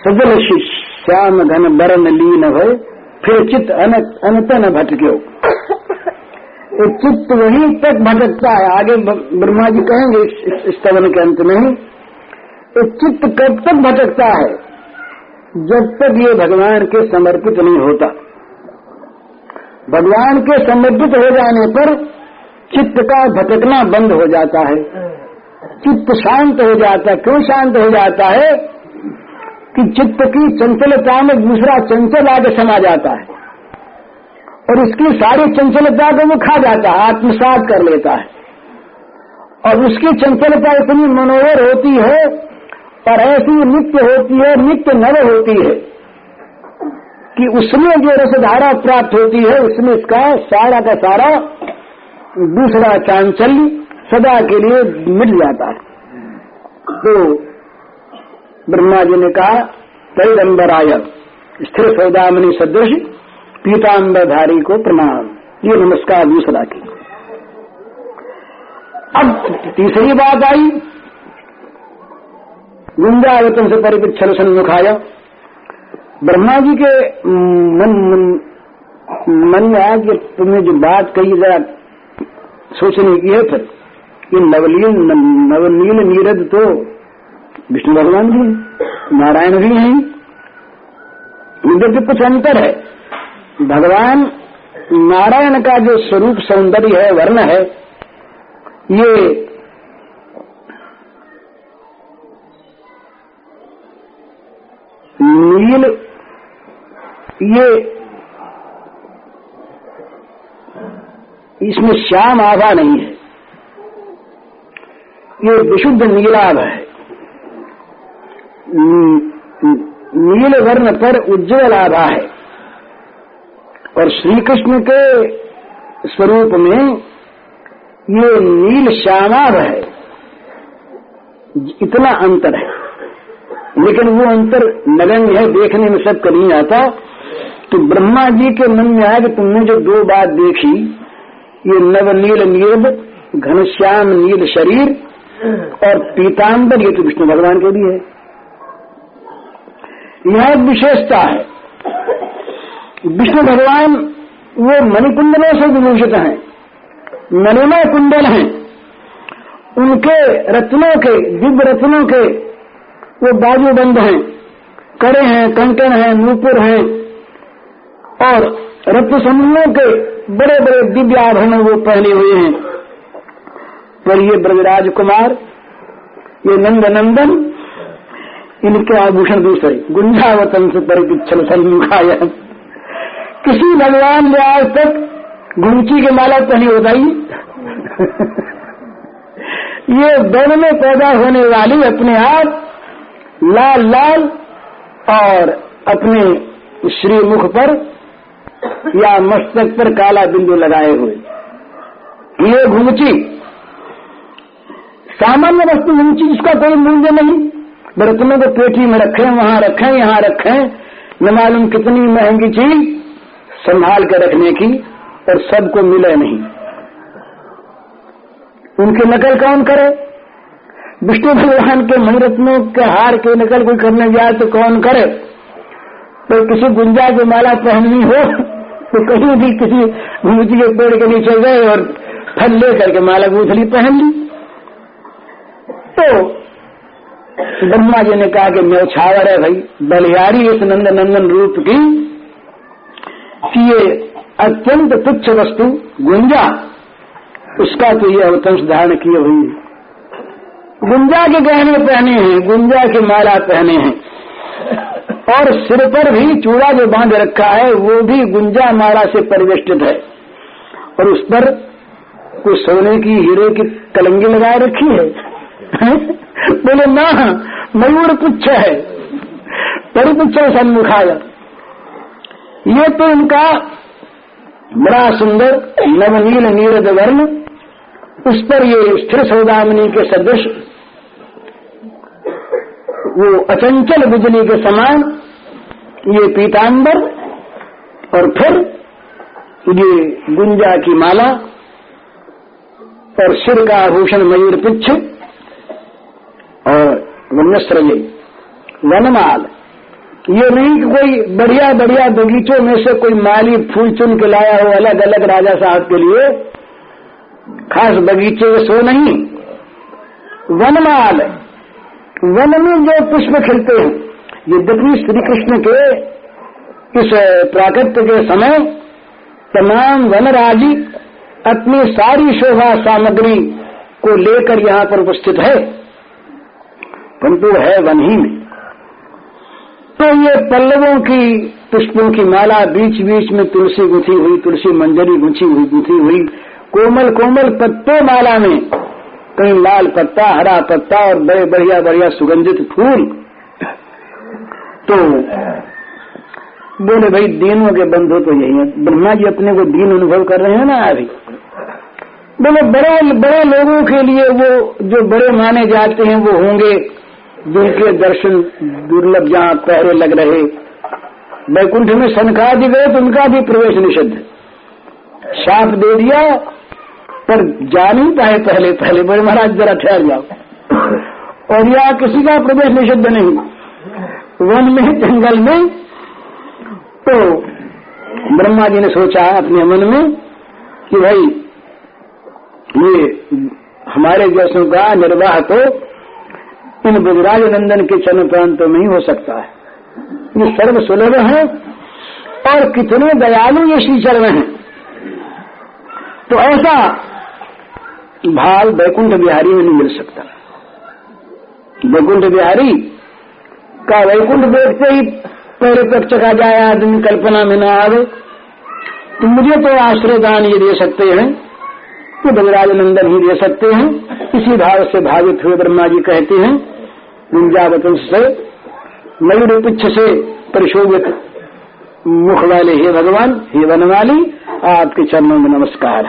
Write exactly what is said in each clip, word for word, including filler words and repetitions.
सजल श्याम घन बरन लीन भय, फिर चित्त अनत न भटक्यो। चित्त वहीं तक भटकता है। आगे ब्रह्मा जी कहेंगे इस स्तवन के अंत में, चित्त कब तक भटकता है? जब तक ये भगवान के समर्पित नहीं होता। भगवान के समर्पित हो जाने पर चित्त का भटकना बंद हो जाता है, चित्त शांत हो जाता है। क्यों शांत हो जाता है? कि चित्त की चंचलता में दूसरा चंचल आगे समा जाता है और इसकी सारी चंचलता को वो खा जाता है, आत्मसात कर लेता है। और उसकी चंचलता इतनी मनोहर होती है और ऐसी नित्य होती है, नित्य नव होती है कि उसमें जो रसधारा प्राप्त होती है उसमें इसका सारा का सारा दूसरा चांचल्य सदा के लिए मिट जाता है। तो ब्रह्मा जी ने कहा, तैरंबराय स्थिर सौदामणि सदृश पीताम्बरधारी को प्रणाम। ये नमस्कार दूसरा की। अब तीसरी बात आई, गुंजावतन से परिपिच्छल सन्मुखाय। ब्रह्मा जी के मन मन में आया कि तुमने जो बात कही जरा सोचने की है। फिर ये नवलीन नवनील नीरद तो विष्णु भगवान भी हैं, नारायण भी हैं, इनके भी कुछ अंतर है। भगवान नारायण का जो स्वरूप सौंदर्य है, वर्ण है, ये नील, ये इसमें श्याम आभा नहीं है, ये विशुद्ध नीलाभ है। नील वर्ण पर उज्ज्वल आभा है और श्री कृष्ण के स्वरूप में ये नील श्यामाभ है। इतना अंतर है, लेकिन वो अंतर नगण्य है, देखने में सबको नहीं आता। तो ब्रह्मा जी के मन में आया कि तुमने जो दो बात देखी, ये नवनील नीरद घनश्याम नील शरीर और पीताम्बर, ये तो विष्णु भगवान के भी है। यह एक विशेषता है। विष्णु भगवान वो मणिकुंडलों से विभूषित हैं, नलिना कुंडल हैं, उनके रत्नों के, दिव्य रत्नों के वो बाजूबंद हैं, कड़े हैं, कंकण हैं, नूपुर हैं और रत्न समूहों के बड़े बड़े दिव्य आभरण वो पहने हुए हैं। पर ये ब्रजराज कुमार, ये नंद नंदन, इनके आभूषण दूसरे। गुंजावतन से परिपिच्छल सन्मुखाय। किसी भगवान ने आज तक घुंची की माला पहनी बताइए? ये वन में पैदा होने वाली अपने आप लाल लाल और अपने श्रीमुख पर या मस्तक पर काला बिंदु लगाए हुए, ये घुंची सामान्य वस्तु घुंची जिसका कोई मूल्य नहीं। बर्तनों को पेटी में रखें, वहां रखें, यहाँ रखें, न मालूम कितनी महंगी चीज संभाल कर रखने की, और सबको मिले नहीं। उनकी नकल कौन करे? विष्णु भगवान के मणिरत्नों के हार की नकल कोई करने जाए तो कौन करे? तो किसी गुंजा की माला पहननी हो तो कहीं भी किसी घुंची के पेड़ के नीचे गए और फल ले करके माला गूंथली पहन ली। तो ब्रह्मा जी ने कहा कि न्यौछावर है भाई, बलिहारी इस नंद नंदन रूप की कि ये अत्यंत तुच्छ वस्तु गुंजा, उसका तो ये अवतंश धारण किए हुई, गुंजा के गहने पहने हैं, गुंजा की माला पहने हैं और सिर पर भी चूड़ा जो बांध रखा है वो भी गुंजा माला से परिवेष्टित है और उस पर कुछ सोने की हीरे की कलंगी लगाए रखी है। बोले ना, मयूर पुच्छ है, परिपुच्छ सन्मुखाय। ये तो इनका बड़ा सुंदर नवनील नीरद वर्ण, उस पर ये स्थिर सौदामणि के सदृश वो अचंचल बिजली के समान ये पीतांबर, और फिर ये गुंजा की माला और सिर का आभूषण मयूर पुच्छ और वन्यस्त्र, वनमाल ये नहीं कि कोई बढ़िया बढ़िया बगीचों में से कोई माली फूल चुन के लाया हो अलग अलग राजा साहब के लिए खास बगीचे, सो नहीं। वनमाल, वन में जो पुष्प खिलते हैं, यद्यपि श्री कृष्ण के इस प्राकट्य के समय तमाम वनराजी अपनी सारी शोभा सामग्री को लेकर यहाँ पर उपस्थित है, परंतु है वन ही में। तो ये पल्लवों की पुष्पों की माला, बीच बीच में तुलसी गुथी हुई, तुलसी मंजरी गुथी हुई गुथी हुई कोमल कोमल पत्तों माला में, कहीं लाल पत्ता, हरा पत्ता और बड़े बढ़िया बढ़िया सुगंधित फूल। तो बोले भाई दीनों के बंधु तो यही है। ब्रह्मा जी अपने को दीन अनुभव कर रहे हैं ना अभी। बोले बड़े बड़े लोगों के लिए वो जो बड़े माने जाते हैं वो होंगे जिनके दर्शन दुर्लभ जहाँ पहरे लग रहे। वैकुंठ में सनकादि गए तो उनका भी प्रवेश निषिद्ध, शाप दे दिया, पर जा नहीं पाए पहले पहले बड़े महाराज जरा ठहर जाओ। और यहाँ किसी का प्रवेश निषिद्ध नहीं, वन में जंगल में। तो ब्रह्मा जी ने सोचा अपने मन में कि भाई ये हमारे जैसों का निर्वाह तो इन ब्रजराज नंदन के चरण प्रांत में ही हो सकता है। ये सर्व सुलभ है और कितने दयालु ये श्री चरण हैं। तो ऐसा भाव वैकुंठ बिहारी में नहीं मिल सकता। वैकुंठ बिहारी का वैकुंठ देखते ही पहले तक चका जाए आदमी, कल्पना में न आवे। तो मुझे तो आश्रय दान ये दे सकते हैं तो ब्रजराज नंदन ही दे सकते हैं। इसी भाव से भावित हुए ब्रह्मा जी कहते हैं गुंजावतंस से मयूर पुच्छ से परिशोभित मुख वाले हे भगवान, हे वनवाली, आपके चरणों में नमस्कार है।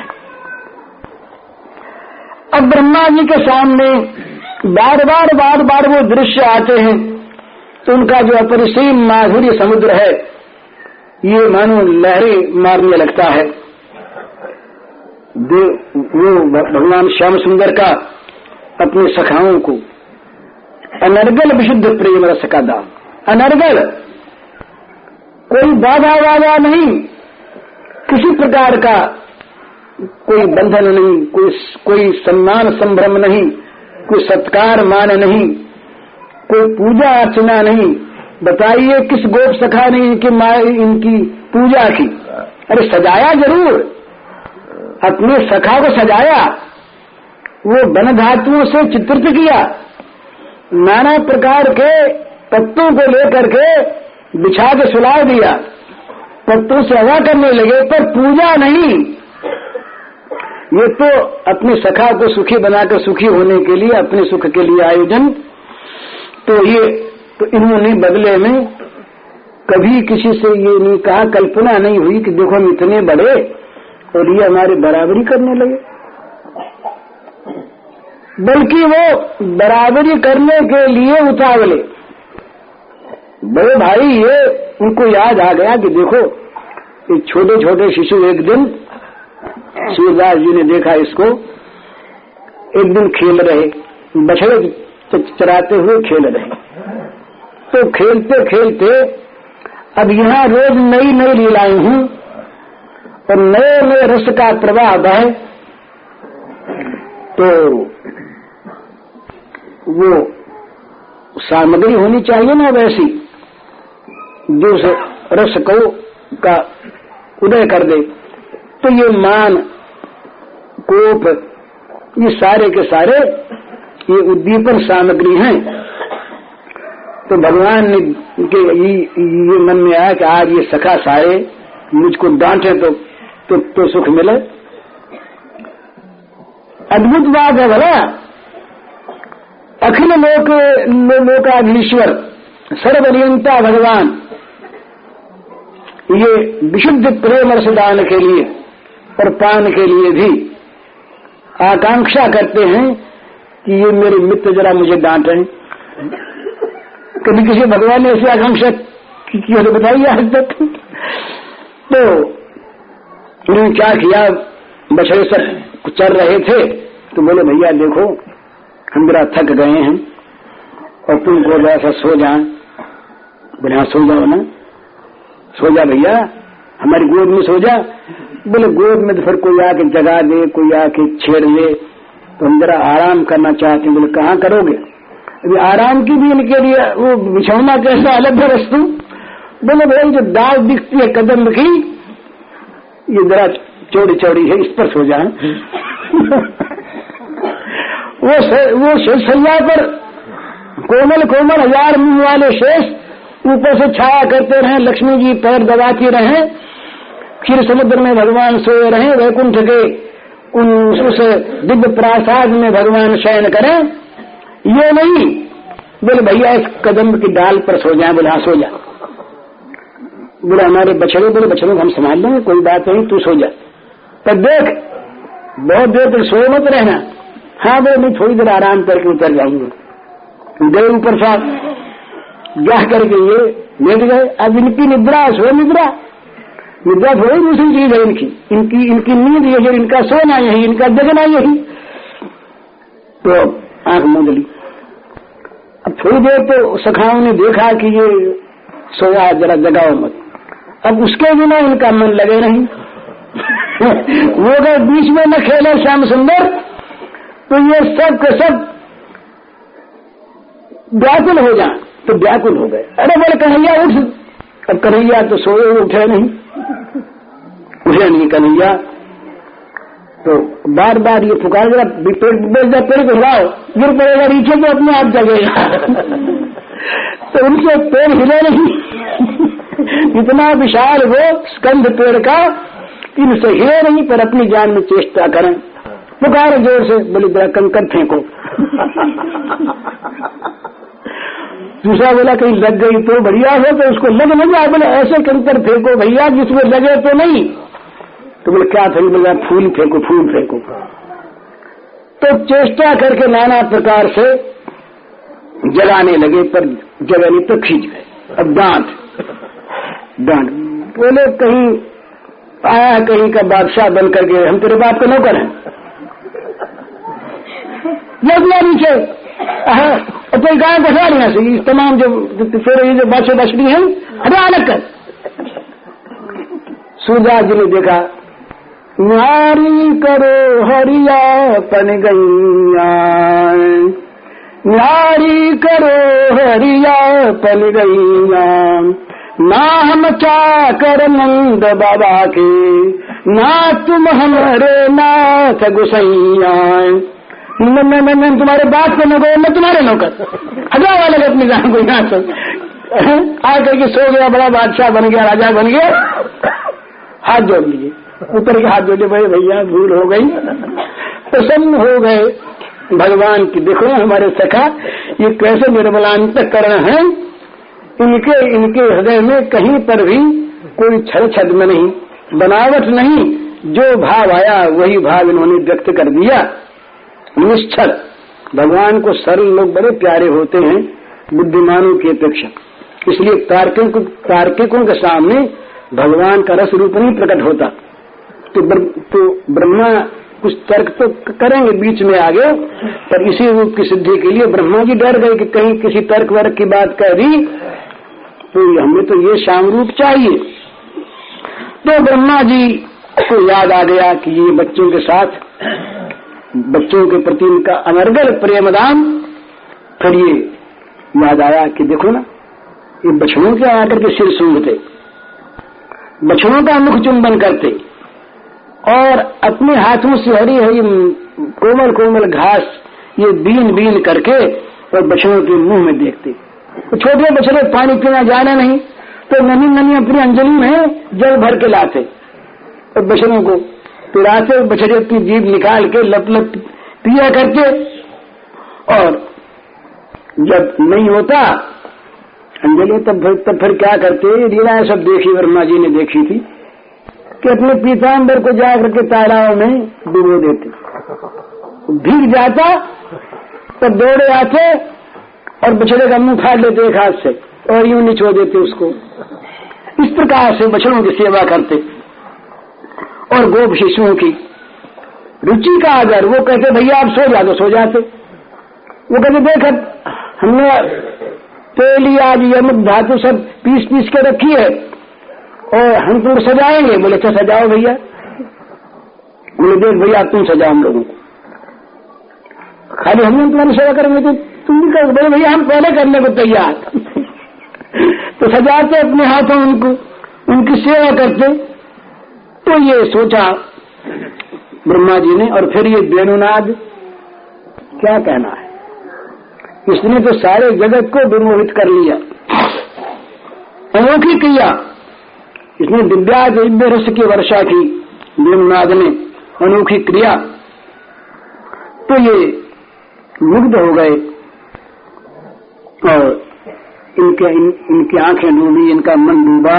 अब ब्रह्मा जी के सामने बार बार बार बार वो दृश्य आते हैं तो उनका जो अपरिसीम माधुर्य समुद्र है ये मानो लहरें मारने लगता है। वो भगवान श्याम सुंदर का अपने सखाओं को अनर्गल विशुद्ध प्रेम रस का दान, अनर्गल, कोई बाधा वादा नहीं, किसी प्रकार का कोई बंधन नहीं, कोई कोई सम्मान संभ्रम नहीं, कोई सत्कार मान नहीं, कोई पूजा अर्चना नहीं। बताइए किस गोप सखा ने इनकी इनकी पूजा की? अरे सजाया जरूर, अपने सखा को सजाया, वो वन धातुओं से चित्रित किया, नाना प्रकार के पत्तों को लेकर के बिछा के सुला दिया, पत्तों से हवा करने लगे, पर पूजा नहीं। ये तो अपने सखा को सुखी बनाकर सुखी होने के लिए, अपने सुख के लिए आयोजन। तो ये तो इन्होंने बदले में कभी किसी से ये नहीं कहा, कल्पना नहीं हुई कि देखो हम इतने बड़े और ये हमारे बराबरी करने लगे, बल्कि वो बराबरी करने के लिए उतावले। बड़े भाई ये उनको याद आ गया कि देखो एक छोटे छोटे शिशु, एक दिन सूरदास जी ने देखा इसको, एक दिन खेल रहे, बछड़े चराते हुए खेल रहे। तो खेलते खेलते अब यहाँ रोज नई नई लीलाएं हूं और नए नए रस का प्रवाह बहे, तो वो सामग्री होनी चाहिए ना वैसी जो उस रस को का उदय कर दे। तो ये मान, कोप, ये सारे के सारे ये उद्दीपन सामग्री हैं। तो भगवान ने के ये, ये मन में आया कि आज ये सखा सारे मुझको डांटे तो तो, तो सुख मिले। अद्भुत बात है भला, अखिल लोक लोकाधीश्वर सर्वनियंता भगवान ये विशुद्ध प्रेम रस दान के लिए और पान के लिए भी आकांक्षा करते हैं कि ये मेरे मित्र जरा मुझे डांट रहे। कभी किसी भगवान ने ऐसी आकांक्षा की हो तो बताइए आज तक। तो उन्होंने क्या किया, बछड़े सब चल रहे थे तो बोले भैया देखो हम जरा थक गए हैं और तुमको जैसा सो जाए। बोले हाँ सो जाओ ना, सो जा भैया, हमारी गोद में सो जा। बोले गोद में तो फिर कोई आके जगा दे, कोई आके छेड़ ले, तो हम जरा आराम करना चाहते हैं। बोले कहाँ करोगे? अभी आराम की भी इनके लिए वो बिछौना कैसा अलग है वस्तु। बोले भाई जो दाग दिखती है कदम की, ये जरा चौड़ी चौड़ी है, इस पर सो जाए। वो वो सैया पर कोमल कोमल हजार मुंह वाले शेष ऊपर से छाया करते रहे, लक्ष्मी जी पैर दबाती रहे, क्षीर समुद्र में भगवान सोए रहे, वैकुंठ के उन उस दिव्य प्रासाद में भगवान शयन करें, ये नहीं। बोले भैया इस कदम की डाल पर सो जाए। बोले हाँ सो जा। बोले हमारे बछड़े, बोले बछड़े हम संभाल लेंगे, कोई बात नहीं, तू सो जा। पर देख बहुत देर तक सो मत रहना। हाँ बोले मैं थोड़ी देर आराम करके उतर जाऊंगा। गए ऊपर साहब, क्या करके ये लेट गए। अब इनकी निद्रा सो निद्रा, निद्रा थोड़ी दूसरी चीज है इनकी, इनकी इनकी नींद यही, इनका सोना यही, इनका जगना यही। तो आंख मूंद ली। अब थोड़ी देर तो सखाओं ने देखा कि ये सोया, जरा जगाओ मत। अब उसके बिना इनका मन लगे नहीं। वो अगर बीच में न खेले श्याम सुंदर, तो ये सब के सब व्याकुल हो जाए। तो व्याकुल हो गए। अरे बोले कन्हैया उठ। अब कन्हैया तो सोए उठे नहीं, उठे नहीं कन्हैया। तो बार बार ये पुकार, जरा पेड़ पेड़ को हिलाओ, गिर पड़ेगा नीचे तो अपने आप जगेगा। तो उनके पेड़ हिले नहीं। इतना विशाल वो स्कंध पेड़ का, इनसे हिले नहीं, पर अपनी जान में चेष्टा करें। पुकार जोर से, बोले जरा कंकर फेंको। दूसरा बोला कहीं लग गई तो बढ़िया हो, तो उसको लग न जाए। बोले ऐसे कंकर फेंको भैया जिसमें लगे तो नहीं। तो बोले क्या फेंको? बोला फूल फेंको, फूल फेंको। तो चेष्टा करके नाना प्रकार से जगाने लगे, पर जगह तो खींच गए। अब डांट डांट बोले कहीं आया कहीं का बादशाह बन करके, हम तेरे बाप को नौकर हैं। लगना नीचे और कोई गाय बसा लेना चाहिए। तमाम जो फिर ये जो बच्चे बछड़ी हैं, अरे अलग कर। सूरदास जी ने देखा, नारी करो हरिया पन गैया, नारी करो हरिया पन गैया, ना हम चाकर नंद बाबा के, ना तुम हमारे नाथ गुसैया। मैं मैं मैं मैं तुम्हारे बाप को नौकर, मैं तुम्हारे नौकर। हजाओ वाले अपनी जान को यहाँ से आ करके सो गया, बड़ा बादशाह बन गया, राजा बन गया। हाथ जोड़ लीजिए, ऊपर के हाथ जोड़े, भाई भैया भूल हो गई। प्रसन्न हो गए भगवान की। देखो हमारे सखा ये कैसे निर्मलांतकरण है, इनके इनके हृदय में कहीं पर भी कोई छल छद्म नहीं, बनावट नहीं। जो भाव आया वही भाव इन्होंने व्यक्त कर दिया, निश्चल। भगवान को सरल लोग बड़े प्यारे होते हैं बुद्धिमानों की अपेक्षा, इसलिए तार्किक तार्किकों के सामने भगवान का रस रूप नहीं प्रकट होता। तो, बर, तो ब्रह्मा कुछ तर्क तो करेंगे बीच में आगे, पर इसी रूप की सिद्धि के लिए ब्रह्मा जी डर गए कि कहीं किसी तर्क वर्क की बात कह दी तो हमें तो ये श्याम रूप चाहिए। तो ब्रह्मा जी को याद आ गया कि ये बच्चों के साथ, बच्चों के प्रति इनका अनर्गल प्रेमदान। फिर ये याद आया कि देखो ना, ये बछड़ों के आकर के सिर सूंघते, बछड़ों का मुख चुंबन करते और अपने हाथों से हरी हरी कोमल कोमल घास ये बीन बीन करके और बछड़ों के मुंह में देखते। तो छोटे बछड़े पानी पीना जाना नहीं, तो ननी ननी अपनी अंजलि में जल भर के लाते और बछड़ों को पिलाते। बछड़े अपनी जीभ निकाल के लप लप पिया करते। और जब नहीं होता अंजलि, तब तब फिर क्या करते, लीलाएं सब देखी, वर्मा जी ने देखी थी कि अपने पीताम्बर को जाकर के तालाब में डुबो देते, भीग जाता, तब दौड़े आते और बछड़े का मुंह फाड़ लेते एक हाथ से और यूं निचो देते उसको। इस प्रकार से बछड़ों की सेवा करते। और गोप शिशुओं की रुचि का आदर, वो कहते भैया आप सो जा, तो सो जाते। वो कहते देख हमने तेली आज यमुक धातु सब पीस पीस के रखी है और हम तुम सजाएंगे। बोले अच्छा सजाओ भैया। बोले देख भैया तुम सजाओ हम लोगों को, खाली हम तुम्हारी सेवा करेंगे तो तुम भी करो। बोले भैया हम पहले करने को तैयार। तो सजाते अपने हाथों उनको, उनकी सेवा करते। तो ये सोचा ब्रह्मा जी ने, और फिर ये वेणुनाद क्या कहना है, इसने तो सारे जगत को विमोहित कर लिया। अनोखी क्रिया इसने, दिव्या दिव्य रस की वर्षा की वेणुनाद ने, अनोखी क्रिया। तो ये मुग्ध हो गए और इनके इन, इनकी आंखें डूबी, इनका मन डूबा।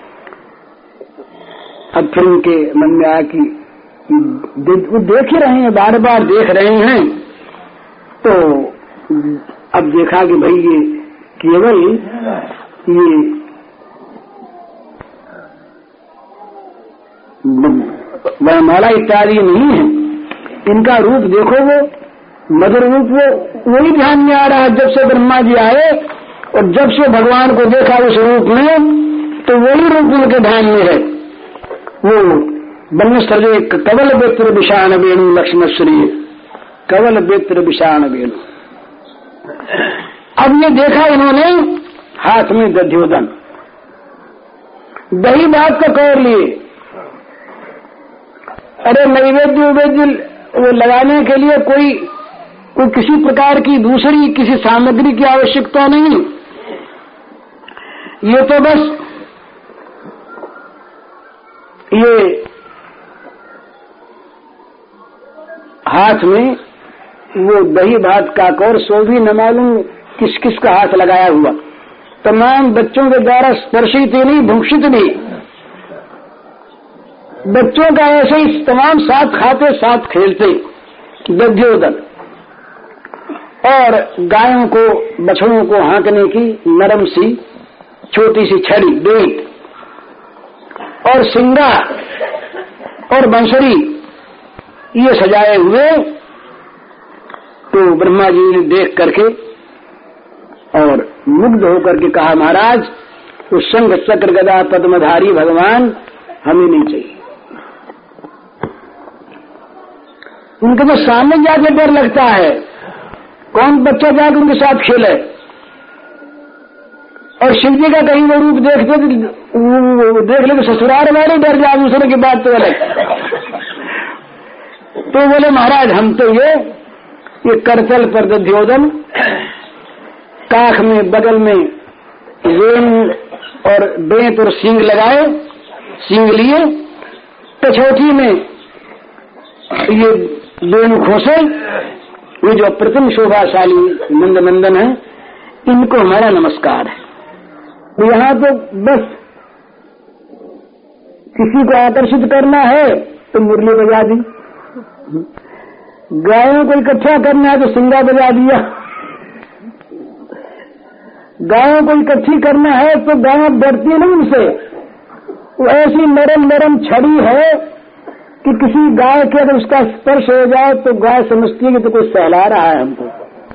अब फिर इनके मन में आया कि वो देख ही रहे हैं, बार बार देख रहे हैं। तो अब देखा कि भाई ये केवल ये वनमाला इत्यादि नहीं है, इनका रूप देखो, वो मधुर रूप, वो वही ध्यान में आ रहा है। जब से ब्रह्मा जी आए और जब से भगवान को देखा उस रूप में, तो वही रूप उनके ध्यान में है। वो बन सजे कवल बेत्र विषाण वेणु लक्ष्मण श्री, कवल बेत्र विषाण वेणु। अब ये देखा इन्होंने हाथ में दध्योदन, दही भात का कौर लिए। अरे नैवेद्य उवेद्य वो लगाने के लिए कोई कोई किसी प्रकार की दूसरी किसी सामग्री की आवश्यकता नहीं, ये तो बस ये हाथ में वो दही भात का कौर, सो भी न मालूम किस किस का हाथ लगाया हुआ, तमाम बच्चों के द्वारा स्पर्शित ही नहीं, भूषित नहीं, बच्चों का ऐसे ही तमाम साथ खाते साथ खेलते दध्योदन। और गायों को बछड़ों को हाँकने की नरम सी छोटी सी छड़ी बेट, और सिंगार और बंसरी ये सजाए हुए। तो ब्रह्मा जी ने देख करके और मुग्ध होकर के कहा, महाराज उस शंख चक्र गदा पद्मधारी भगवान हमें नहीं चाहिए। उनके तो सामने जाके डर लगता है, कौन बच्चा जाके उनके साथ खेले। और शिव जी का कहीं वो रूप देखते तो देख ले तो ससुराल वाले डर जाए, दूसरे की बात तो अलग। तो बोले महाराज हम तो ये ये करतल पर दध्योदन, काख में बगल में वेणु और बेंत और सींग लगाए, सींग लिए, पछौटी में ये वेणु खोसे, ये जो अप्रतिम शोभाशाली नंद नंदन है, इनको हमारा नमस्कार है। तो यहाँ तो बस किसी को आकर्षित करना है तो मुरली बजा दी, गायों को इकट्ठा करना है तो सिंगा बजा दिया, गायों को इकट्ठी करना है तो गाय डरती नहीं उनसे, वो ऐसी नरम नरम छड़ी है कि किसी गाय के अगर उसका स्पर्श हो जाए तो गाय समझती है कि तो कोई सहला रहा है हमको।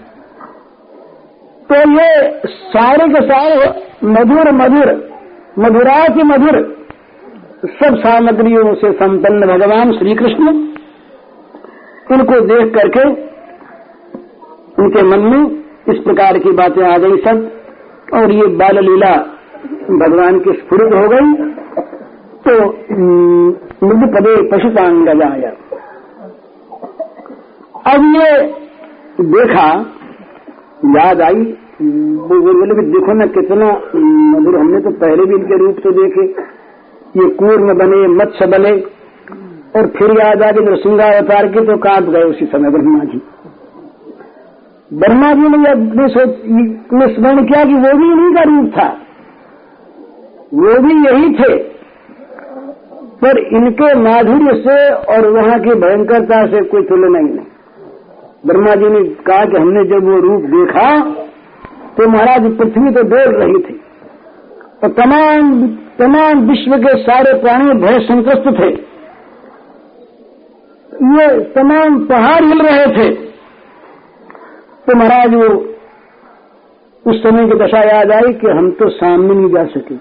तो ये सारे के सारे मधुर मधुर मधुराति मधुर सब सामग्रियों से संपन्न भगवान श्री कृष्ण, इनको देख करके उनके मन में इस प्रकार की बातें आ गई सब, और ये बाल लीला भगवान की स्फुरित हो गई। तो मृदु पदे पशुपांग गजाया, अब ये देखा, याद आई, बोले कि देखो ना कितना मधुर, हमने तो पहले भी इनके रूप तो देखे, ये कूर्म बने, मत्स्य बने, और फिर याद आ गई नृसिंहावतार की, तो कांप गए उसी समय ब्रह्मा जी। ब्रह्मा जी ने अपने सोच स्मरण किया कि वो भी इन्हीं का रूप था, वो भी यही थे, पर इनके माधुर्य से और वहां की भयंकरता से कोई तुलना ही नहीं। ब्रह्मा जी ने कहा कि हमने जब वो रूप देखा तो महाराज पृथ्वी तो डोल रही थी, और तमाम तमाम विश्व के सारे प्राणी भय संत्रस्त थे, ये तमाम पहाड़ हिल रहे थे। तो महाराज वो उस समय की दशा याद आई कि हम तो सामने नहीं जा सके।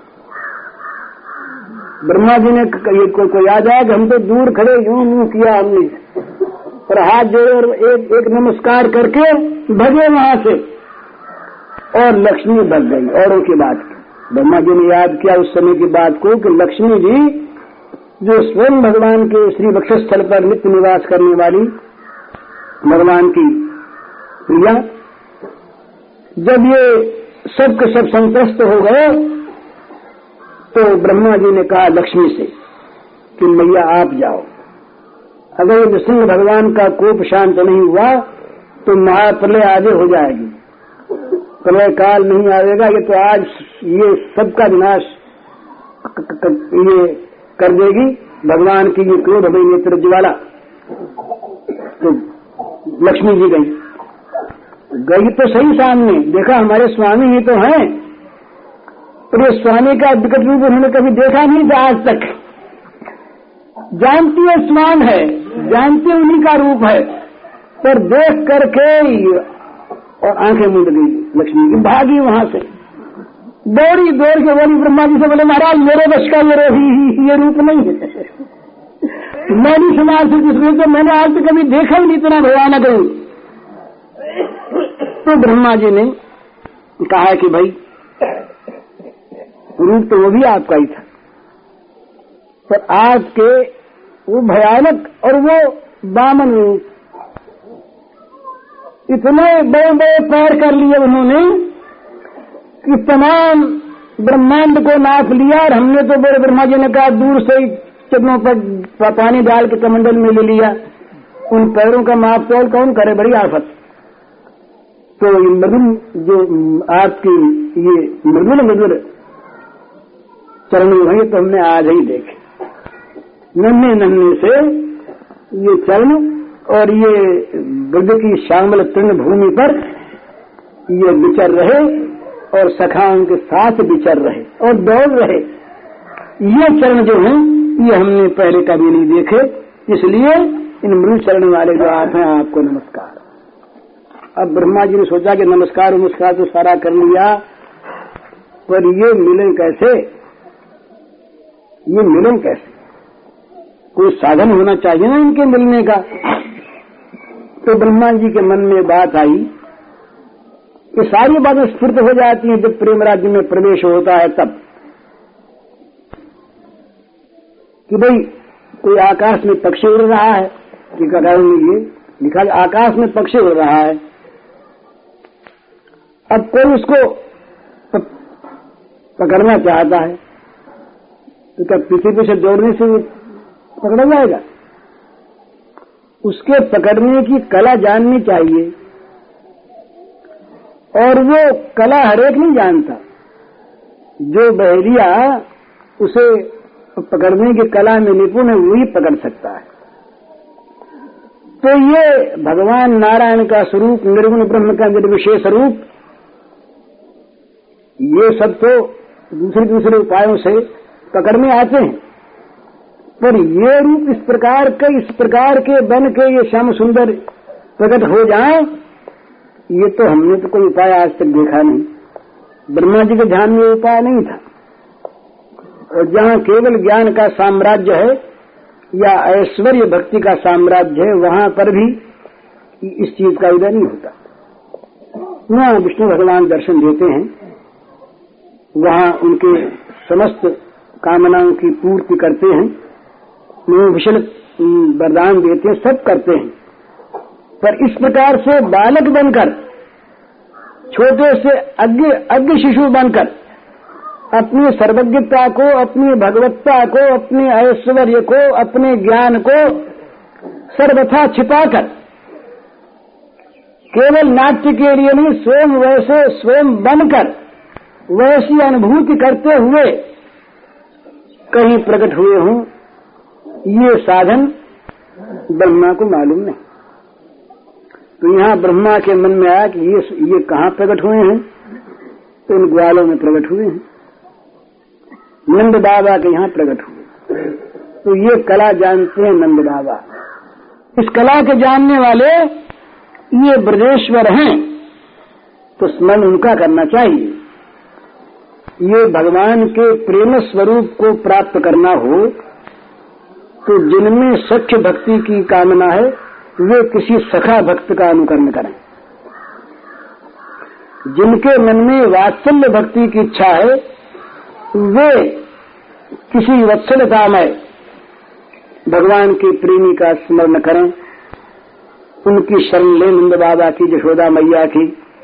ब्रह्मा जी ने को, को याद आया कि हम तो दूर खड़े यूं यूं किया हमने, और हाथ जोड़े और एक एक नमस्कार करके भगे वहां से, और लक्ष्मी भग गई। औरों की बात की ब्रह्मा जी ने याद किया उस समय की बात को कि लक्ष्मी जी जो स्वयं भगवान के श्री वक्षस्थल पर नित्य निवास करने वाली भगवान की प्रिया, जब ये सब के सब संतुष्ट हो गए तो ब्रह्मा जी ने कहा लक्ष्मी से कि मैया आप जाओ, अगर ये नृसिंह भगवान का कोप शांत नहीं हुआ तो महाप्रलय आगे हो जाएगी, प्रलय काल नहीं आएगा, ये तो आज ये सबका विनाश ये कर देगी भगवान की ये क्रोध भई नेत्र ज्वाला। तो लक्ष्मी जी गई गई तो सही, सामने देखा हमारे स्वामी ही तो हैं, पर ये स्वामी का विकट रूप उन्होंने कभी देखा नहीं था आज तक। जानती है स्वान है, जानती उन्हीं का रूप है, पर देख करके और आंखें मूंद गई लक्ष्मी की, भागी वहां से, दौड़ी दौड़ के बोली ब्रह्मा जी से, बोले महाराज मेरे बस का ये ये रूप नहीं है, मैं नहीं समाज से किस रूप, मैंने आज तक कभी देखा ही नहीं इतना भयानक रूप। तो ब्रह्मा जी ने कहा कि भाई रूप तो वो भी आपका ही था, पर आज के वो भयानक और वो बामन रूप, इतने बड़े बड़े पैर कर लिए उन्होंने कि तमाम ब्रह्मांड को नाप लिया, और हमने तो बड़े ब्रह्मा जी ने कहा दूर से ही चरणों पर पानी डाल के कमंडल में ले लिया, उन पैरों का माप तोल कौन करे, बड़ी आफत। तो ये मृदुल जो आपकी ये मृदुल मधुर चरण वही तो हमने आज ही देखे, नन्हे नन्हे से ये चरण और ये ब्रज की श्यामल तृण भूमि पर ये विचर रहे और सखाओं के साथ विचर रहे और दौड़ रहे। ये चरण जो हैं ये हमने पहले कभी नहीं देखे, इसलिए इन मृदु चरण वाले जो आप हैं आपको नमस्कार। अब ब्रह्मा जी ने सोचा कि नमस्कार नमस्कार तो सारा कर लिया, पर ये मिले कैसे, ये मिले कैसे, कोई साधन होना चाहिए ना इनके मिलने का। तो ब्रह्मा जी के मन में बात आई, ये सारी बातें स्फुट हो जाती हैं जब प्रेम राज्य में प्रवेश होता है तब, कि भाई कोई आकाश में पक्षी उड़ रहा है, कि कगार में ये लिखा आकाश में पक्षी उड़ रहा है, अब कोई उसको पकड़ना चाहता है तो क्या पीछे पीछे दौड़ने से पकड़ा जाएगा? उसके पकड़ने की कला जाननी चाहिए, और वो कला हरेक नहीं जानता, जो बहरिया उसे पकड़ने की कला में निपुण है वही पकड़ सकता है। तो ये भगवान नारायण का स्वरूप, निर्गुण ब्रह्म का निर्विशेष रूप, ये सब तो दूसरे दूसरे उपायों से पकड़ने आते हैं, पर ये रूप इस प्रकार के इस प्रकार के बन के ये श्याम सुंदर प्रकट हो जाए, ये तो हमने तो कोई उपाय आज तक देखा नहीं। ब्रह्मा जी के ध्यान में उपाय नहीं था, और जहाँ केवल ज्ञान का साम्राज्य है या ऐश्वर्य भक्ति का साम्राज्य है, वहां पर भी इस चीज का उदय नहीं होता। वहां विष्णु भगवान दर्शन देते हैं, वहां उनके समस्त कामनाओं की पूर्ति करते हैं, उन्हें विशल वरदान देते हैं, सब करते हैं, पर इस प्रकार से बालक बनकर, छोटे से अज्ञ अज्ञ शिशु बनकर अपनी सर्वज्ञता को, अपनी भगवत्ता को, अपने ऐश्वर्य को, अपने ज्ञान को सर्वथा छिपाकर, केवल नाट्य के लिए नहीं, स्वयं वैसे स्वयं बनकर वैसी अनुभूति करते हुए कहीं प्रकट हुए हों, ये साधन ब्रह्मा को मालूम नहीं। तो यहाँ ब्रह्मा के मन में आया कि ये ये कहाँ प्रकट हुए हैं, तो इन ग्वालों में प्रकट हुए हैं, नंद बाबा के यहाँ प्रकट हुए। तो ये कला जानते हैं नंद बाबा, इस कला के जानने वाले ये ब्रजेश्वर हैं, तो स्मरण उनका करना चाहिए। ये भगवान के प्रेम स्वरूप को प्राप्त करना हो तो जिनमें सख्य भक्ति की कामना है वे किसी सखा भक्त का अनुकरण करें। जिनके मन में वात्सल्य भक्ति की इच्छा है वे किसी वत्सलतामय भगवान के प्रेमी का स्मरण करें, उनकी शरण लें, नंद बाबा की, यशोदा मैया की।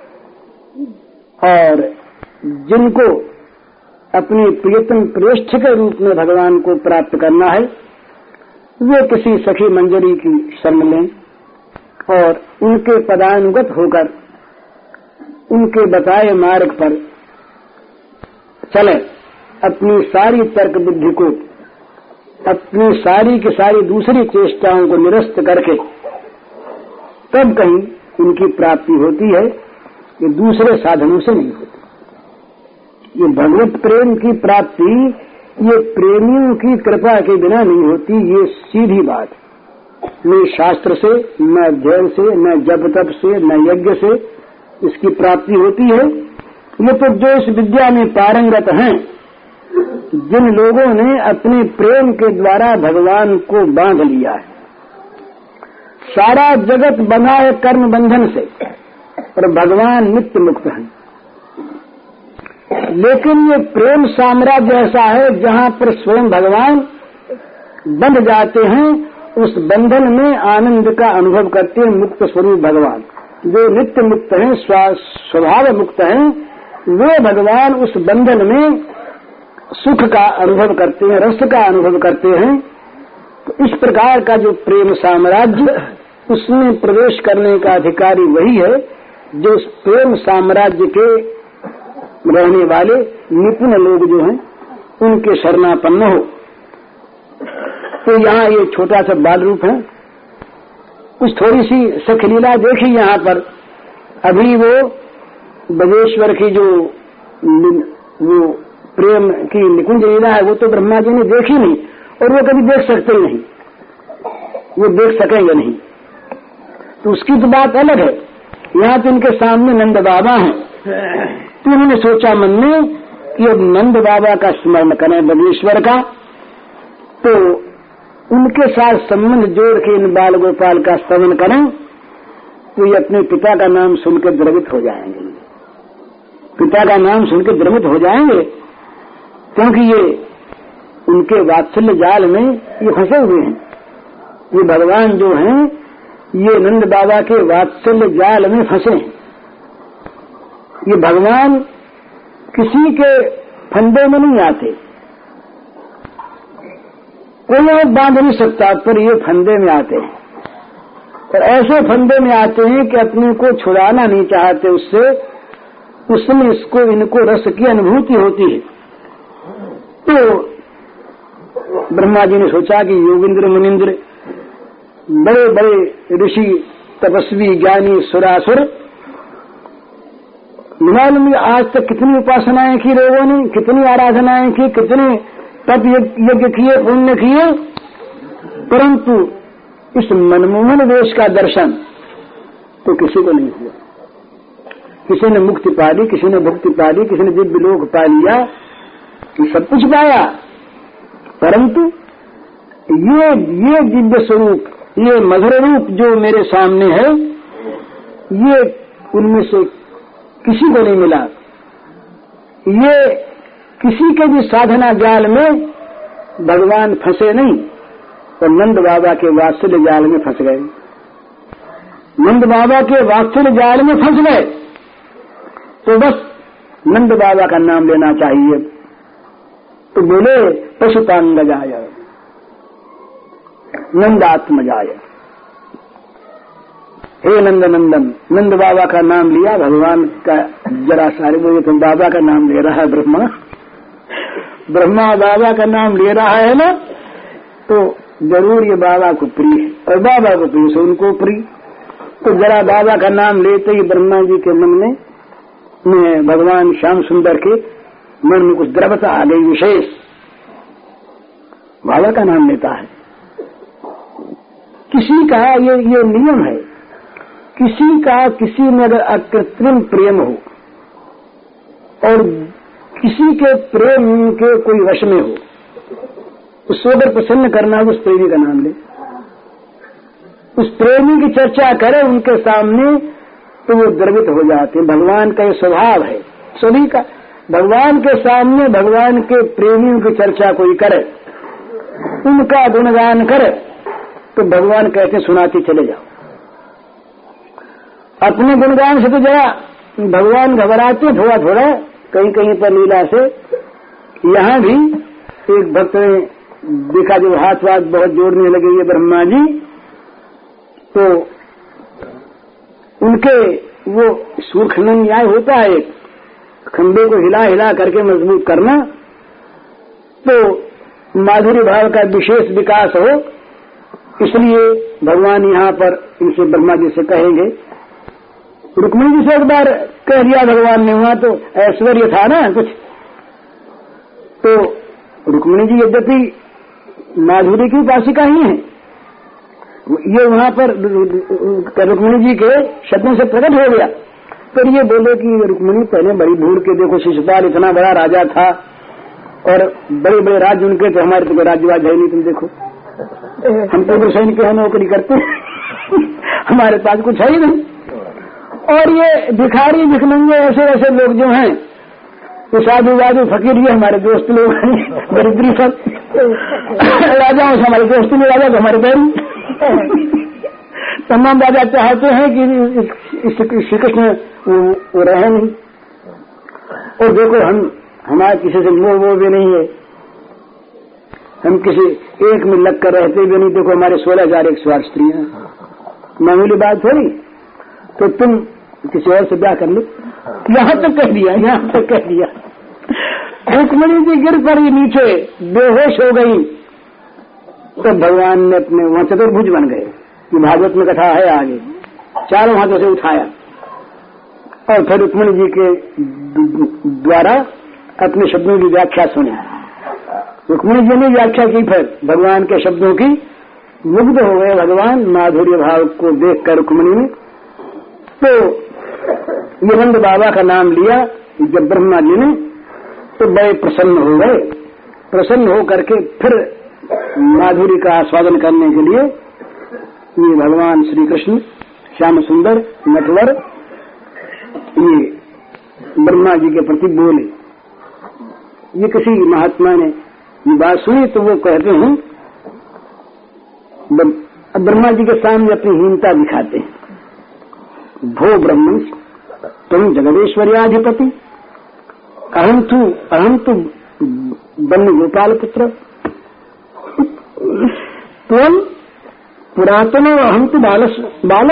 और जिनको अपने प्रियतम प्रेष्ठ के रूप में भगवान को प्राप्त करना है वे किसी सखी मंजरी की शरण लें और उनके पदानुगत होकर उनके बताए मार्ग पर चले। अपनी सारी तर्क बुद्धि को, अपनी सारी की सारी दूसरी चेष्टाओं को निरस्त करके तब कहीं उनकी प्राप्ति होती है, ये दूसरे साधनों से नहीं होती। ये भगवत प्रेम की प्राप्ति ये प्रेमियों की कृपा के बिना नहीं होती, ये सीधी बात। न शास्त्र से, न अध्ययन से, न जप तप से, न यज्ञ से इसकी प्राप्ति होती है। ये तो जो इस विद्या में पारंगत हैं, जिन लोगों ने अपने प्रेम के द्वारा भगवान को बांध लिया है। सारा जगत बना है कर्म बंधन से और भगवान नित्य मुक्त हैं। लेकिन ये प्रेम साम्राज्य ऐसा है जहाँ पर स्वयं भगवान बंध जाते हैं, उस बंधन में आनंद का अनुभव करते हैं मुक्त स्वरूप भगवान। जो नित्य मुक्त हैं, स्वभाव मुक्त हैं, वे भगवान उस बंधन में सुख का अनुभव करते हैं, रस का अनुभव करते हैं। तो इस प्रकार का जो प्रेम साम्राज्य, उसमें प्रवेश करने का अधिकारी वही है जो उस प्रेम साम्राज्य के रहने वाले निपुण लोग जो हैं उनके शरणापन्न हो। तो यहाँ ये छोटा सा बाल रूप है, कुछ थोड़ी सी सखलीला देखी यहाँ पर। अभी वो बजेश्वर की जो वो प्रेम की निकुंज लीला है वो तो ब्रह्मा जी ने देखी नहीं और वो कभी देख सकते ही नहीं, वो देख सकेंगे नहीं, तो उसकी तो बात अलग है। यहाँ तो इनके सामने नंद बाबा हैं, तो उन्होंने सोचा मन में कि अब नंद बाबा का स्मरण करें, बजेश्वर का, तो उनके साथ संबंध जोड़ के इन बाल गोपाल का स्तवन करें तो ये अपने पिता का नाम सुनकर द्रवित हो जाएंगे। पिता का नाम सुनकर द्रवित हो जाएंगे क्योंकि ये उनके वात्सल्य जाल में ये फंसे हुए हैं। ये भगवान जो हैं ये नंद बाबा के वात्सल्य जाल में फंसे हैं। ये भगवान किसी के फंदे में नहीं आते, कोई और बांध नहीं सकता, पर ये फंदे में आते हैं। और ऐसे फंदे में आते हैं कि अपने को छुड़ाना नहीं चाहते उससे, उसमें इसको इनको रस की अनुभूति होती है। तो ब्रह्मा जी ने सोचा कि योगिंद्र मुनिंद्र, बड़े बड़े ऋषि, तपस्वी, ज्ञानी, सुरासुर, मालूम आज तक कितनी उपासनाएं की लोगों ने, कितनी आराधनाएं की, कितने तप यज्ञ किए, पुण्य किए, परंतु इस मनमोहन वेश का दर्शन तो किसी को नहीं हुआ। किसी ने मुक्ति पा ली, किसी ने भुक्ति पा ली, किसी ने दिव्य लोक पा लिया, ये सब कुछ पाया, परंतु ये ये दिव्य स्वरूप, ये मधुर रूप जो मेरे सामने है, ये उनमें से किसी को नहीं मिला। ये किसी के भी साधना जाल में भगवान फंसे नहीं और नंद बाबा के वात्सल्य जाल में फंस गए। नंद बाबा के वात्सल्य जाल में फंस गए तो बस नंद बाबा का नाम लेना चाहिए। तो बोले पशुपांगजाय नंदात्मजाय, हे नंद नंदन। नंद बाबा का नाम लिया, भगवान का जरा सारे बोले तुम बाबा का नाम ले रहा है ब्रह्मा, ब्रह्मा बाबा का नाम ले रहा है ना, तो जरूर ये बाबा को प्रिय है और बाबा को प्रिय से उनको प्रिय। तो जरा बाबा का नाम लेते ही ब्रह्मा जी के मन में, में भगवान श्याम सुंदर के मन में कुछ द्रवता आ गई विशेष, बाबा का नाम लेता है। किसी का ये ये नियम है किसी का किसी में अगर अकृत्रिम प्रेम हो और किसी के प्रेम के कोई वश में हो, उसको अगर प्रसन्न करना उस प्रेमी का नाम ले, उस प्रेमी की चर्चा करे उनके सामने तो वो द्रवित हो जाते हैं। भगवान का ये स्वभाव है सभी का। भगवान के सामने भगवान के प्रेमियों की चर्चा कोई करे, उनका गुणगान करे, तो भगवान कहते सुनाते चले जाओ। अपने गुणगान से तो जरा भगवान घबराते थोड़ा थोड़ा कहीं कहीं पर लीला से। यहाँ भी एक भक्त ने देखा जो हाथ वाथ बहुत जोड़ने लगे ये ब्रह्मा जी, तो उनके वो सूर्खनन न्याय होता है, खंबे को हिला हिला करके मजबूत करना, तो माधुर्य भाव का विशेष विकास हो, इसलिए भगवान यहाँ पर इनसे ब्रह्मा जी से कहेंगे। रुक्मिणी जी से एक बार कह दिया भगवान ने, वहां तो ऐश्वर्य था ना कुछ, तो रुक्मिणी जी यद्यपि माधुरी की उपासिका ही है, ये वहां पर रुक्मिणी जी के शब्दों से प्रकट हो गया। फिर ये बोले कि रुक्मिणी पहले बड़ी भूल के देखो, शिशुपाल इतना बड़ा राजा था और बड़े बड़े राज्य उनके थे, हमारे तो राज्यवाज है नहीं, तुम देखो हम तो सैनिक के नौकरी करते हमारे पास कुछ है ही नहीं। और ये भिखारी भिखमंगे ऐसे ऐसे लोग जो हैं, तो साधु वाधु फकीर ये हमारे दोस्त लोग हैं, गरीबी सब राजाओं से हमारे दोस्त नहीं, राजा तो हमारे पैर तमाम राजा चाहते हैं कि श्री कृष्ण वो रहे नहीं। और देखो हम हमारे किसी से मोह वो भी नहीं है, हम किसी एक में लग कर रहते भी नहीं। देखो हमारे सोलह हजार एक सौ आठ स्त्रियां, मामूली बात थोड़ी, तो तुम किसी और से ब्याह कर लो। यहाँ तक कह दिया, यहाँ तक कह दिया। रुक्मिणी जी गिर पड़ी नीचे, बेहोश हो गई, तो भगवान ने अपने वहां चतुर्भुज बन गए, ये भागवत में कथा है आगे, चारों हाथों से उठाया और फिर रुक्मिणी जी के द्वारा अपने शब्दों की व्याख्या सुनी। रुक्मिणी जी ने व्याख्या की, फिर भगवान के शब्दों की मुग्ध हो गए भगवान माधुर्य भाव को देखकर रुक्मिणी ने। तो ये नंद बाबा का नाम लिया जब ब्रह्मा जी ने, तो बड़े प्रसन्न हो गए। प्रसन्न हो करके फिर माधुरी का आस्वादन करने के लिए ये भगवान श्री कृष्ण श्याम सुंदर नटवर ये ब्रह्मा जी के प्रति बोले। ये किसी महात्मा ने ये बात सुनी तो वो कहते हैं, ब्रह्मा जी के सामने अपनी हीनता दिखाते हैं। भो ब्रह्मण तुम जगदेश्वर्याधिपति, अहम तू अहम तू बन्न गोपाल पुत्र, तुम पुरातन अहम तू बाल बाल,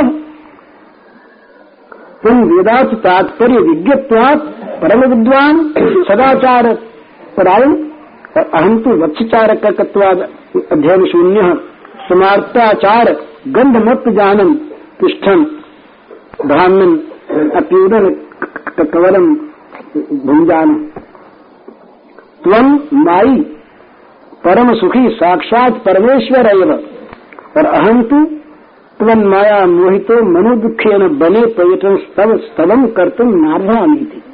तुम वेदार्थ तात्पर्य विज्ञत्वात् परम विद्वान सदाचार परायण, और अहम तू वत्सचारकत्वाद अध्ययन शून्य समार्ताचार गंधमत जानम तिष्ठन ब्राह्मण अप्यूदन कवलम भुंजान, त्वं माई परम सुखी साक्षात परमेश्वर एव, और अहम तु त्वं माया मोहितो मनु दुखेन बने पर्यटन स्तव स्तवम कर्तुम नार्भामि थी।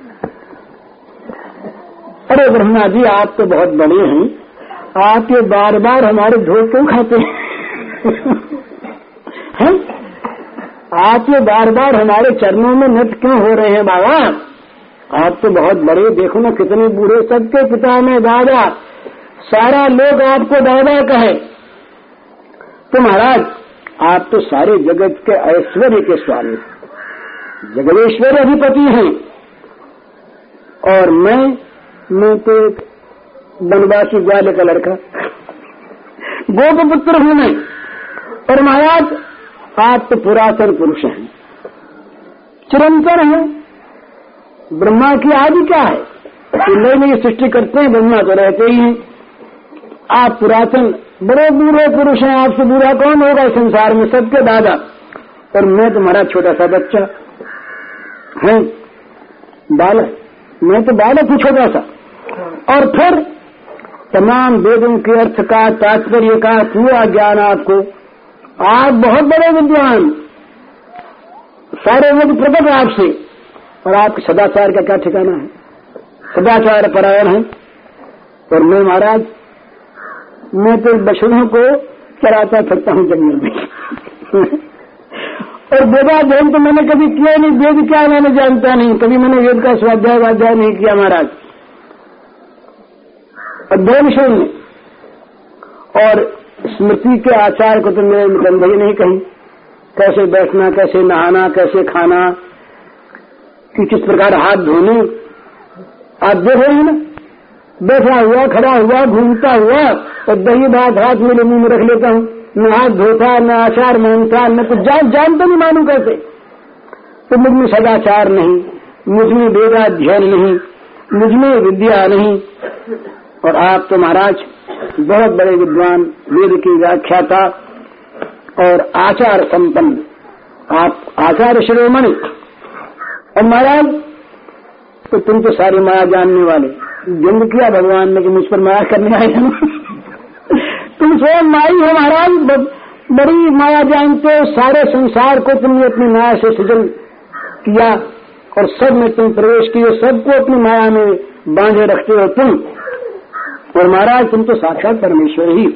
अरे ब्रह्मा जी आप तो बहुत बड़े हैं, आप ये बार बार हमारे धो क्यों खाते हैं? आप ये बार बार हमारे चरणों में नृत्य क्यों हो रहे हैं बाबा? आप तो बहुत बड़े, देखो ना कितने बूढ़े, सबके पिता में दादा, सारा लोग आपको दादा कहे। तो महाराज आप तो सारे जगत के ऐश्वर्य के स्वामी, जगदेश्वर अधिपति हैं, और मैं मैं तो एक बनवासी ग्वाले का लड़का, गोप पुत्र हूं मैं। और महाराज आप तो पुरातन पुरुष हैं, चिरंतर हैं। ब्रह्मा की आदि क्या है? नई नई सृष्टि करते हैं, ब्रह्मा तो रहते ही हैं। आप पुरातन बड़े बूढ़े पुरुष हैं, आपसे बूढ़ा कौन होगा संसार में, सबके दादा। और मैं तुम्हारा छोटा सा बच्चा है, बालक, मैं तो बालक हूं छोटा सा। और फिर तमाम वेदों के अर्थ का, तात्पर्य का पूरा ज्ञान आपको, आप बहुत बड़े विद्वान, सारे वेद प्रकट आपसे, और आपके सदाचार का क्या ठिकाना है? सदाचार परायण है। और मैं महाराज, मैं तो बछड़ों को चराता फिरता हूँ जंगल में और वेदाध्ययन तो मैंने कभी किया नहीं, वेद क्या मैंने जानता नहीं, कभी मैंने वेद का स्वाध्याय वाध्याय नहीं किया महाराज। अध्ययन शून्य, और स्मृति के आचार को तो मेरे निबंध ही नहीं कहीं, कैसे बैठना, कैसे नहाना, कैसे खाना, कि किस प्रकार हाथ धोने। आप देख रहे हैं ना, बैठा हुआ, खड़ा हुआ, घूमता हुआ, और दही भात हाथ मेरे मुंह में रख लेता हूँ, न हाथ धोता, न आचार मानता, न कुछ जान जानता नहीं मानू कैसे। तो मुझ में सदाचार नहीं, मुझ में वेदाध्ययन नहीं, मुझ में विद्या नहीं। और आप तो महाराज बहुत बड़े विद्वान, वेद की व्याख्याता और आचार संपन्न, आप आचार्य शिरोमणि। और महाराज तो तुम तो सारी माया जानने वाले, जन्म किया भगवान ने कि मुझ पर माया करने आए हैं तुम स्वयं माई हो महाराज, बड़ी माया जानते हो। सारे संसार को तुमने अपनी माया से सृजन किया और सब में तुम प्रवेश किए, सबको अपनी माया में बांधे रखते हो तुम। और महाराज तुम तो साक्षात परमेश्वर ही,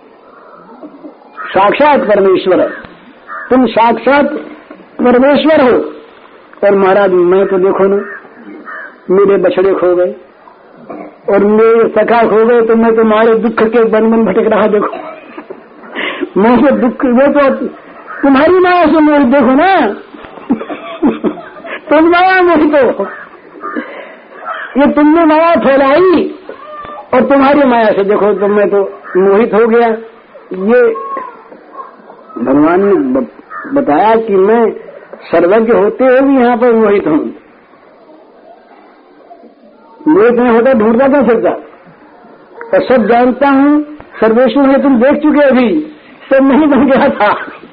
साक्षात परमेश्वर है, तुम साक्षात परमेश्वर हो। और महाराज मैं तो देखो ना, मेरे बछड़े खो गए और मेरे सखा खो गए, तो मैं तुम्हारे दुख के बन बन भटक रहा। देखो मैं तो दुख, वो तो तुम्हारी माया से मोह, देखो ना तुम माया मोह, तो ये तुमने माया फैलाई और तुम्हारी माया से देखो तो मैं तो मोहित हो गया। ये भगवान ने बताया कि मैं सर्वज्ञ होते हुए भी यहाँ पर मोहित हूँ। मोहित नहीं होता ढूंढता क्या फिरता, और सब जानता हूँ, सर्वेश्वर है, तुम देख चुके अभी, सब नहीं बन गया था।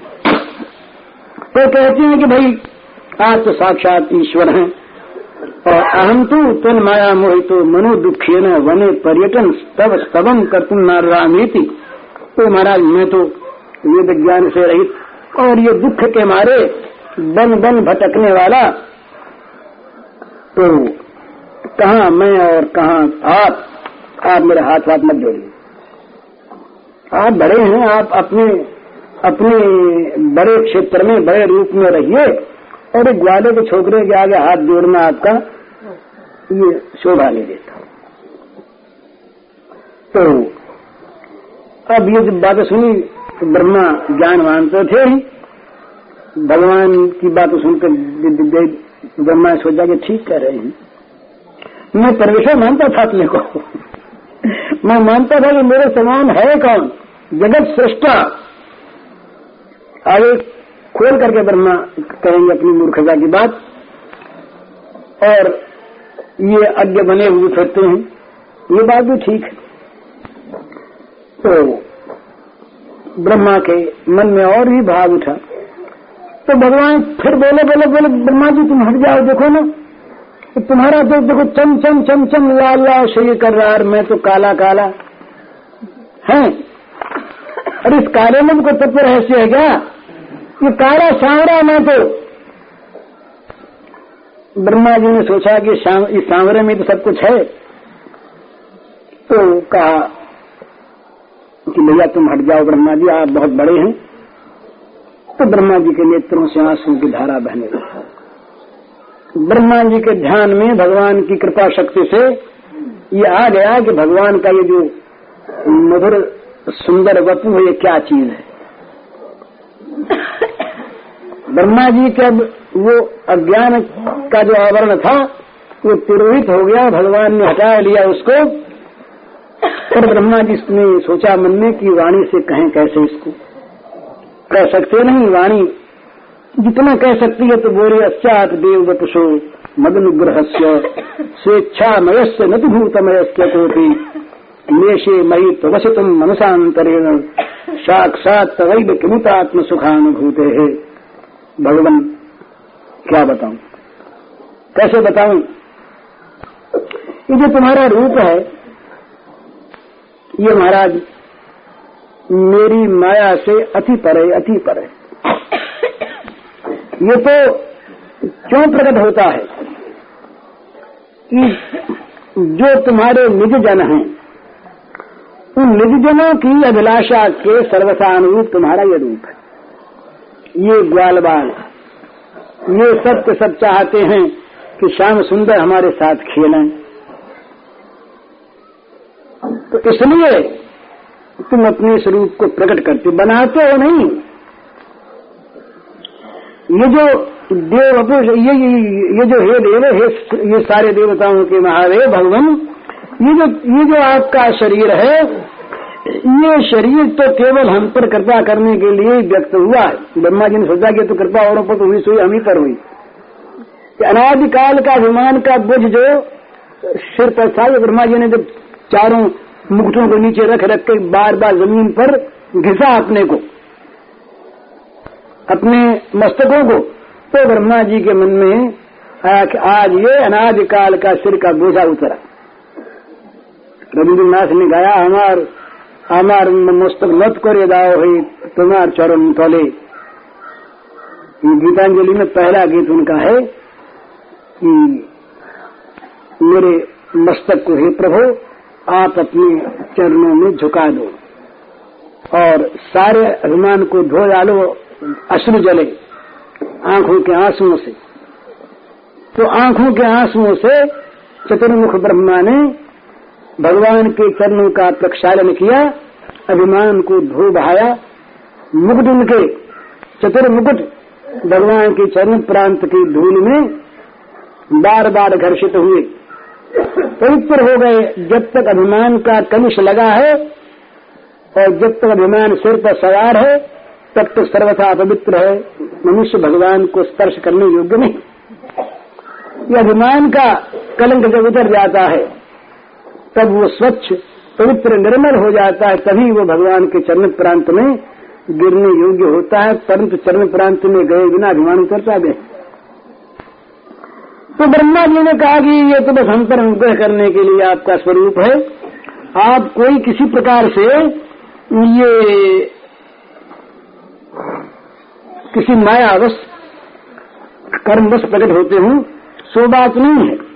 तो कहते हैं कि भाई आप तो साक्षात ईश्वर हैं। और अहम तू तन माया मोहितो मनो दुखे न वने पर्यटन तब स्तवम कर्तुम नारामीति। तो महाराज मैं तो वेद ज्ञान से रहित और ये दुख के मारे बन बन भटकने वाला, तो कहाँ मैं और कहाँ आप। आप मेरे हाथ हाथ मत जोड़िए, आप बड़े हैं, आप अपने अपने बड़े क्षेत्र में बड़े रूप में रहिए, और एक ग्वाले के छोकरे के आगे हाथ जोड़ना आपका ये शोभा नहीं देता। तो अब ये जब बातें सुनी तो ब्रह्मा ज्ञानवान तो थे ही, भगवान की बातें सुनकर ब्रह्मा ने सोचा कि ठीक कह रहे हैं। मैं परमेश्वर मानता था अपने को मैं मानता था कि मेरे समान है कौन, जगत सृष्टा। आगे खोल करके ब्रह्मा कहेंगे अपनी मूर्खता की बात, और ये अज्ञ बने हुए फिरते हैं, ये बात भी ठीक है। तो ब्रह्मा के मन में और भी भाव उठा, तो भगवान फिर बोले बोले बोले ब्रह्मा जी तुम हट जाओ, देखो ना तो तुम्हारा तो देखो चम चम चम चम लाल लाल शरीर कर रहा है, मैं तो काला काला है। अरे इस काले में कोई तत्व रहस्य है क्या? ये काला सांवरा मैं तो। ब्रह्मा जी ने सोचा कि इस सांवरे में तो सब कुछ है, तो कहा कि भैया तुम हट जाओ ब्रह्मा जी, आप बहुत बड़े हैं। तो ब्रह्मा जी के नेत्रों से आंसू की धारा बहने लगी। ब्रह्मा जी के ध्यान में भगवान की कृपा शक्ति से ये आ गया कि भगवान का ये जो मधुर सुंदर वपु है, ये क्या चीज है। ब्रह्मा जी के अब वो अज्ञान का जो आवरण था वो तिरोहित हो गया, भगवान ने हटा लिया उसको। और ब्रह्मा जी ने सोचा मन में कि वाणी से कहें कैसे, इसको कह सकते नहीं, वाणी जितना कह सकती है तो बोले अस्यात देव वपुषो मदनुग्रहस्य स्वेच्छामयस्य न तो भूतमयस्य कोटि लेशे मयि तवसितुम मनसांतरेण साक्षात तवैव किमुतात्म सुखानुभूते है। भगवान क्या बताऊं, कैसे बताऊं, ये जो तुम्हारा रूप है ये महाराज मेरी माया से अति परे अति परे। ये तो क्यों प्रकट होता है कि जो तुम्हारे निज जन हैं, उन निज जनों की अभिलाषा के सर्वसानुरूप तुम्हारा ये रूप है। ये ग्वाल बाल, ये सब के सब चाहते हैं कि श्याम सुंदर हमारे साथ खेलें, तो इसलिए तुम अपने स्वरूप को प्रकट करते, बनाते हो नहीं। ये जो देव अपुष, ये, ये ये जो हे देव, हे ये सारे देवताओं के महादेव भगवान, ये जो ये जो आपका शरीर है, ये शरीर तो केवल हम पर कृपा करने के लिए व्यक्त हुआ है। ब्रह्मा जी ने सोचा कि तो कृपा औरों पर तो हुई सोई हम ही पर हुई। अनादिकाल का अभिमान का बोझ जो सिर पर था, ब्रह्मा जी ने जब चारों मुकुटों को नीचे रख रख के बार बार जमीन पर घिसा अपने को, अपने मस्तकों को, तो ब्रह्मा जी के मन में आया कि आज ये अनादिकाल का सिर का बोझा उतरा। रविन्द्रनाथ ने गाया, हमार हमार मस्तक मत करे दाओ है तुम्हार चरण तले। गीतांजलि में पहला गीत उनका है कि मेरे मस्तक को हे प्रभु आप अपने चरणों में झुका दो और सारे अभिमान को धो डालो अश्रु जले आंखों के आंसुओं से। तो आंखों के आंसुओं से चतुर्मुख ब्रह्मा ने भगवान के चरणों का प्रक्षालन किया, अभिमान को धो बहाया। मुकुट उनके चतुर्मुकुट भगवान के चरण प्रांत की धूल में बार बार घर्षित हुए, पवित्र हो गए। जब तक अभिमान का कलुष लगा है और जब तक अभिमान सिर पर सवार है तब तक सर्वथा पवित्र है। मनुष्य भगवान को स्पर्श करने योग्य नहीं। यह अभिमान का कलंक जब उतर जाता है तब वो स्वच्छ पवित्र निर्मल हो जाता है, तभी वो भगवान के चरण प्रांत में गिरने योग्य होता है। परंतु चरण प्रांत में गए बिना अभिमान उतरता गए। तो ब्रह्मा जी ने कहा कि ये तो बस हम पर अनुग्रह करने के लिए आपका स्वरूप है, आप कोई किसी प्रकार से ये किसी मायावश कर्मवश प्रकट होते हूँ, सो बात नहीं है।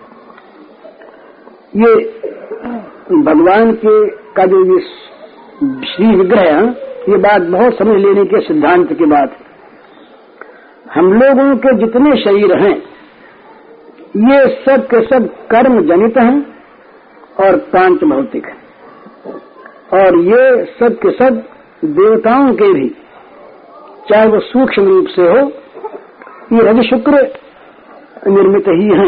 ये भगवान के का जो ये श्री विग्रह, ये बात बहुत समझ लेने के सिद्धांत की बात है। हम लोगों के जितने शरीर हैं ये सब के सब कर्म जनित हैं और पांच भौतिक हैं, और ये सब के सब देवताओं के भी, चाहे वो सूक्ष्म रूप से हो, ये रवि शुक्र निर्मित ही हैं।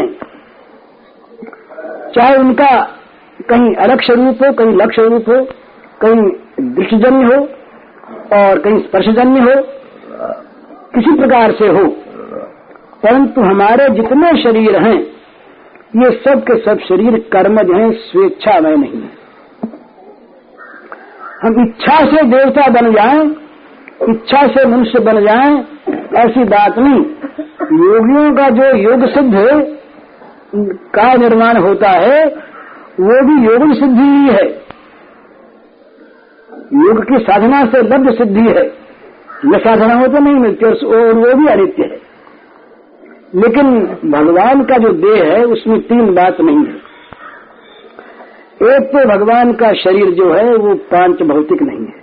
चाहे उनका कहीं अलक्ष्य रूप हो, कहीं लक्ष्य रूप हो, कहीं दृष्टिजन्य हो और कहीं स्पर्शजन्य हो, किसी प्रकार से हो, परंतु हमारे जितने शरीर हैं ये सब के सब शरीर कर्मज हैं, स्वेच्छामय नहीं है। हम इच्छा से देवता बन जाएं, इच्छा से मनुष्य बन जाएं, ऐसी बात नहीं। योगियों का जो योग सिद्ध का निर्माण होता है वो भी योग सिद्धि ही है, योग की साधना से लब्ध सिद्धि है। न साधना हो तो नहीं मिलती और वो भी अनित्य है। लेकिन भगवान का जो देह है उसमें तीन बात नहीं है। एक तो भगवान का शरीर जो है वो पांच भौतिक नहीं है,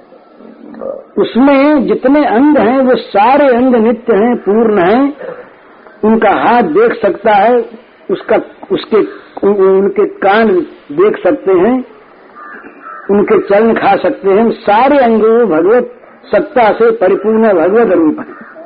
उसमें जितने अंग हैं वो सारे अंग नित्य हैं, पूर्ण हैं। उनका हाथ देख सकता है, उसका उसके उनके कान देख सकते हैं, उनके चरण खा सकते हैं। सारे अंग भगवत सत्ता से परिपूर्ण भगवत रूप है।